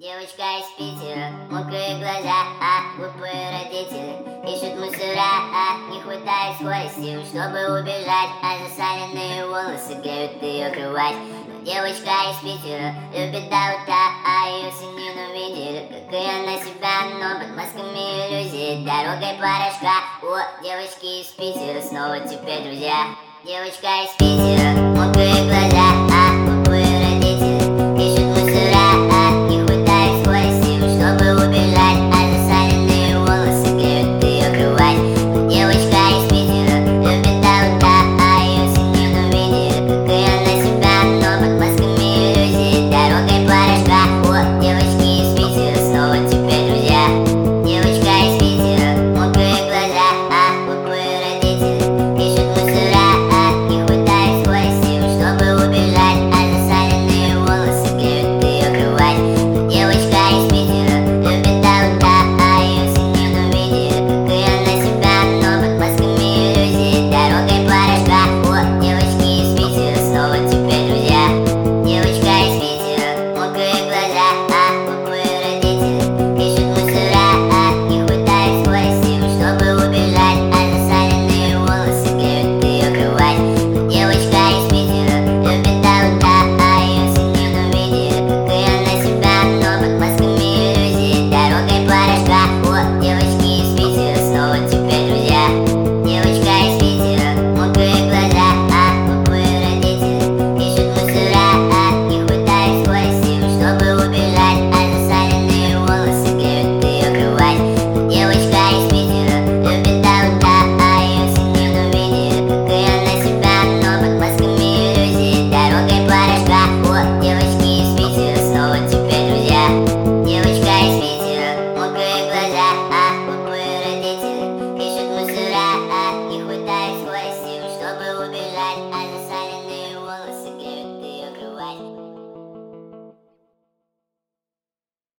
Девочка из Питера, мокрые глаза, глупые родители ищут мусора, не хватает скорости, чтобы убежать, засаленные волосы греют ее кровать. Но девочка из Питера любит до утра, ее все ненавидели, как и она себя, но под масками иллюзий, дорогой порошка. О, девочки из Питера снова теперь друзья. Девочка из Питера, мокрые глаза.